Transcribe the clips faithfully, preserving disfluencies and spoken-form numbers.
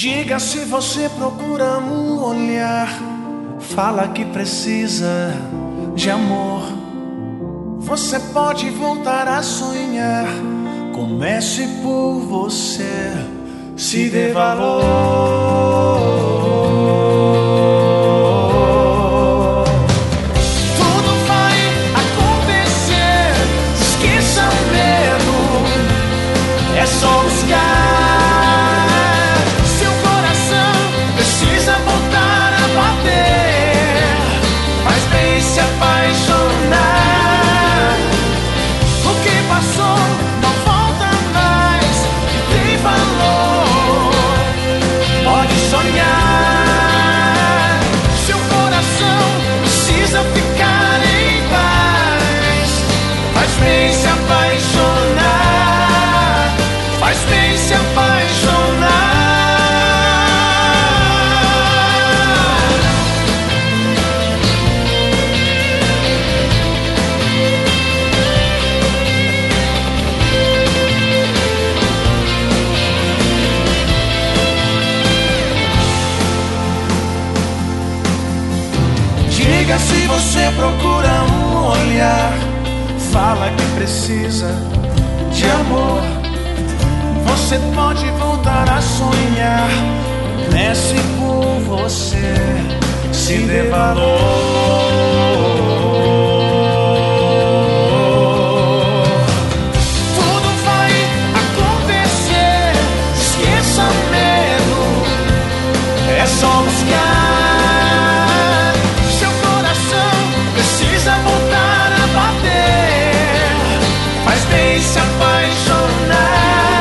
Diga se você procura um olhar, fala que precisa de amor. Você pode voltar a sonhar. Comece por você, se dê valor. É só buscar. Seu coração precisa voltar a bater. Faz bem se apaixonar. O que passou não volta mais. Tem valor. Pode sonhar. Seu coração precisa ficar em paz. Faz bem se apaixonar. Faz bem se apaixonar. Diga se você procura um olhar, fala que precisa de amor. Você pode voltar a sonhar. Comece por você, se dê valor. Tudo vai acontecer. Esqueça medo. É só buscar. Seu coração precisa voltar a bater. Faz bem se apaixonar.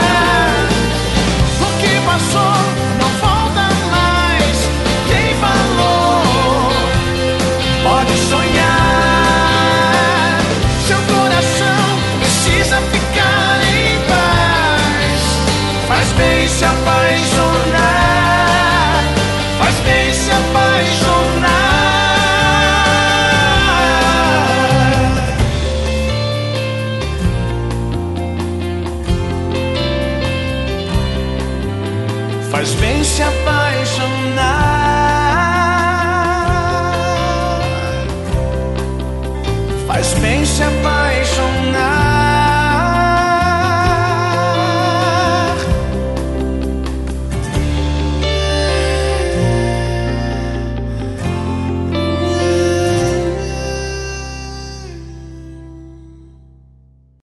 Não volta mais, tem valor. Pode sonhar. Seu coração precisa ficar em paz. Faz bem se apaixonar. Faz bem se apaixonar. Faz bem se apaixonar.